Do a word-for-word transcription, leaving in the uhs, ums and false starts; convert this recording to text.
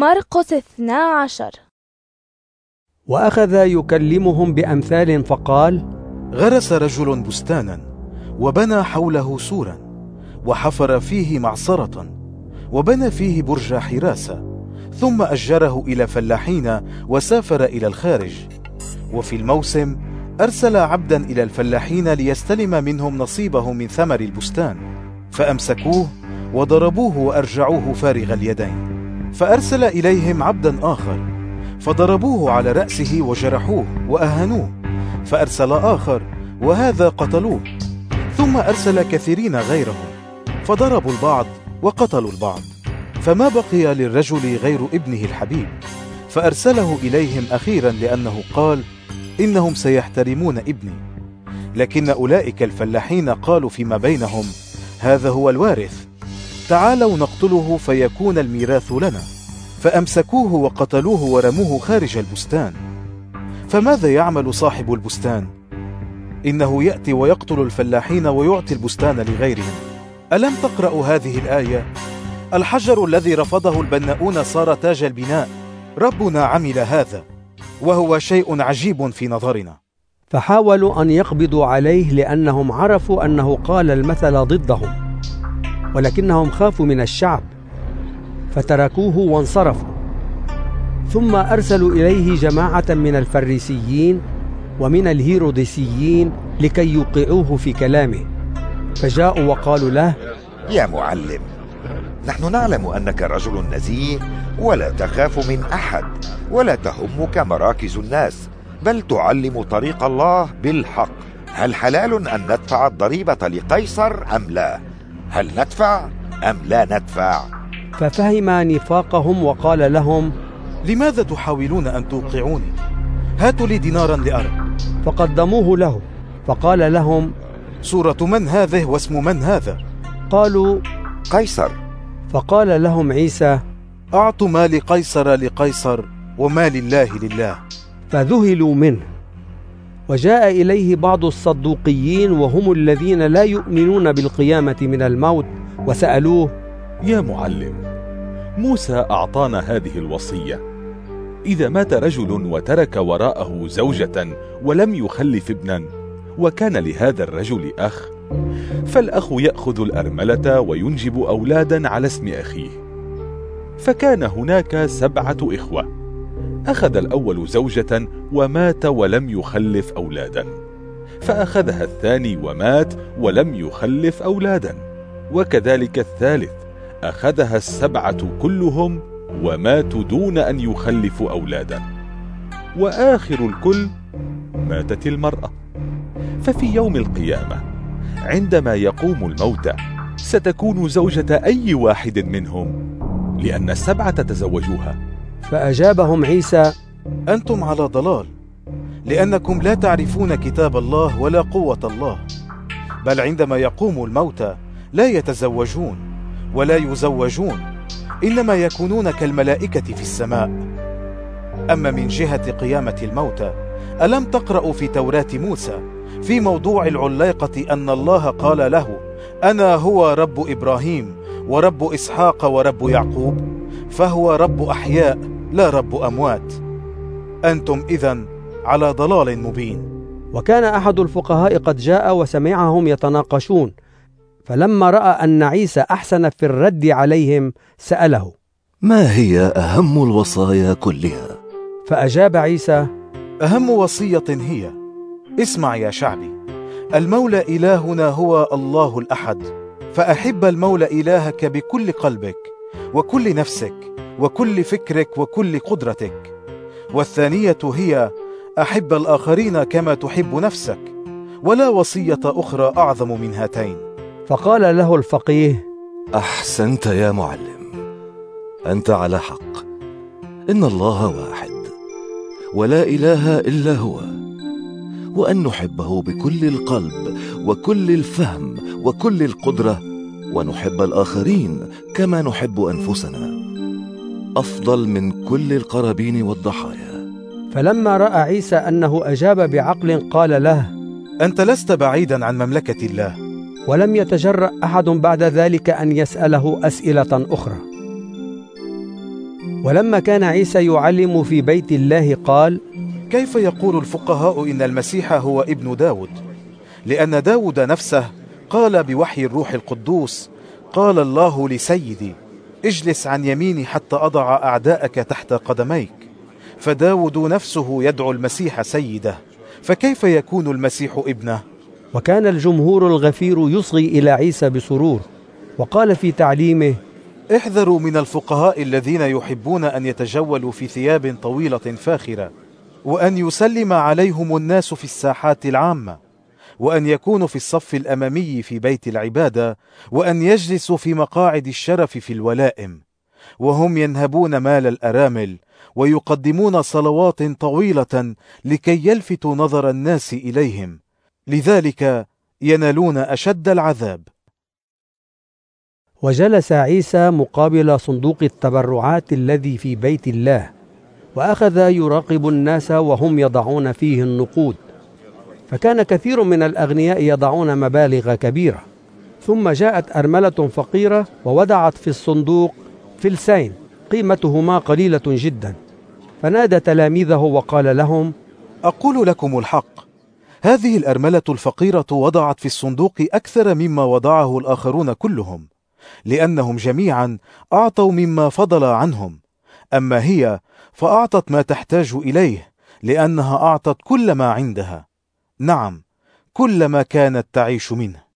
مرقس اثنا عشر. وأخذ يكلمهم بأمثال فقال: غرس رجل بستانا وبنى حوله سورا وحفر فيه معصرة وبنى فيه برج حراسة، ثم أجره إلى فلاحين وسافر إلى الخارج. وفي الموسم أرسل عبدا إلى الفلاحين ليستلم منهم نصيبه من ثمر البستان، فأمسكوه وضربوه وأرجعوه فارغ اليدين. فأرسل إليهم عبدا آخر فضربوه على رأسه وجرحوه وأهانوه، فأرسل آخر وهذا قتلوه. ثم أرسل كثيرين غيرهم فضربوا البعض وقتلوا البعض، فما بقي للرجل غير ابنه الحبيب، فأرسله إليهم أخيرا لأنه قال: إنهم سيحترمون ابني. لكن أولئك الفلاحين قالوا فيما بينهم: هذا هو الوارث، تعالوا نقتله فيكون الميراث لنا. فأمسكوه وقتلوه ورموه خارج البستان. فماذا يعمل صاحب البستان؟ إنه يأتي ويقتل الفلاحين ويعطي البستان لغيرهم. ألم تقرأوا هذه الآية؟ الحجر الذي رفضه البناؤون صار تاج البناء، ربنا عمل هذا وهو شيء عجيب في نظرنا. فحاولوا أن يقبضوا عليه لأنهم عرفوا أنه قال المثل ضدهم، ولكنهم خافوا من الشعب فتركوه وانصرفوا. ثم أرسلوا إليه جماعة من الفريسيين ومن الهيروديسيين لكي يوقعوه في كلامه، فجاءوا وقالوا له: يا معلم، نحن نعلم أنك رجل نزيه ولا تخاف من أحد ولا تهمك مراكز الناس، بل تعلم طريق الله بالحق. هل حلال أن ندفع الضريبة لقيصر أم لا؟ هل ندفع أم لا ندفع؟ ففهم نفاقهم وقال لهم: لماذا تحاولون أن توقعوني؟ هاتوا لي دينارا لأرى. فقدموه له، فقال لهم: سورة من هذه واسم من هذا؟ قالوا: قيصر. فقال لهم عيسى: أعطوا ما لقيصر لقيصر وما لله لله. فذهلوا منه. وجاء إليه بعض الصدوقيين وهم الذين لا يؤمنون بالقيامة من الموت، وسألوه: يا معلم، موسى أعطانا هذه الوصية: إذا مات رجل وترك وراءه زوجة ولم يخلف ابنا، وكان لهذا الرجل أخ، فالأخ يأخذ الأرملة وينجب أولادا على اسم أخيه. فكان هناك سبعة إخوة، أخذ الأول زوجة ومات ولم يخلف أولادا، فأخذها الثاني ومات ولم يخلف أولادا، وكذلك الثالث، أخذها السبعة كلهم وماتوا دون أن يخلفوا أولادا، وآخر الكل ماتت المرأة. ففي يوم القيامة عندما يقوم الموتى ستكون زوجة أي واحد منهم، لأن السبعة تزوجوها. فأجابهم عيسى: أنتم على ضلال، لأنكم لا تعرفون كتاب الله ولا قوة الله، بل عندما يقوم الموتى لا يتزوجون ولا يزوجون، إنما يكونون كالملائكة في السماء. أما من جهة قيامة الموتى، ألم تقرأوا في توراة موسى في موضوع العليقة أن الله قال له: أنا هو رب إبراهيم ورب إسحاق ورب يعقوب؟ فهو رب أحياء لا رب أموات. أنتم إذن على ضلال مبين. وكان أحد الفقهاء قد جاء وسمعهم يتناقشون، فلما رأى أن عيسى أحسن في الرد عليهم سأله: ما هي أهم الوصايا كلها؟ فأجاب عيسى: أهم وصية هي: اسمع يا شعبي، المولى إلهنا هو الله الأحد، فأحب المولى إلهك بكل قلبك وكل نفسك وكل فكرك وكل قدرتك. والثانية هي: أحب الآخرين كما تحب نفسك، ولا وصية أخرى أعظم من هاتين. فقال له الفقيه: أحسنت يا معلم، أنت على حق، إن الله واحد ولا إله إلا هو، وأن نحبه بكل القلب وكل الفهم وكل القدرة، ونحب الآخرين كما نحب أنفسنا، أفضل من كل القرابين والضحايا. فلما رأى عيسى أنه أجاب بعقل قال له: أنت لست بعيدا عن مملكة الله. ولم يتجرأ أحد بعد ذلك أن يسأله أسئلة أخرى. ولما كان عيسى يعلم في بيت الله قال: كيف يقول الفقهاء إن المسيح هو ابن داود؟ لأن داود نفسه قال بوحي الروح القدوس: قال الله لسيدي اجلس عن يميني حتى أضع أعداءك تحت قدميك. فداود نفسه يدعو المسيح سيده، فكيف يكون المسيح ابنه؟ وكان الجمهور الغفير يصغي إلى عيسى بسرور، وقال في تعليمه: احذروا من الفقهاء الذين يحبون أن يتجولوا في ثياب طويلة فاخرة، وأن يسلم عليهم الناس في الساحات العامة، وأن يكونوا في الصف الأمامي في بيت العبادة، وأن يجلسوا في مقاعد الشرف في الولائم، وهم ينهبون مال الأرامل، ويقدمون صلوات طويلة لكي يلفتوا نظر الناس إليهم، لذلك ينالون أشد العذاب. وجلس عيسى مقابل صندوق التبرعات الذي في بيت الله، وأخذ يراقب الناس وهم يضعون فيه النقود، فكان كثير من الأغنياء يضعون مبالغ كبيرة. ثم جاءت أرملة فقيرة ووضعت في الصندوق فلسين قيمتهما قليلة جدا، فنادى تلاميذه وقال لهم: أقول لكم الحق، هذه الأرملة الفقيرة وضعت في الصندوق أكثر مما وضعه الآخرون كلهم، لأنهم جميعا أعطوا مما فضل عنهم، أما هي فأعطت ما تحتاج إليه، لأنها أعطت كل ما عندها، نعم كل ما كانت تعيش منه.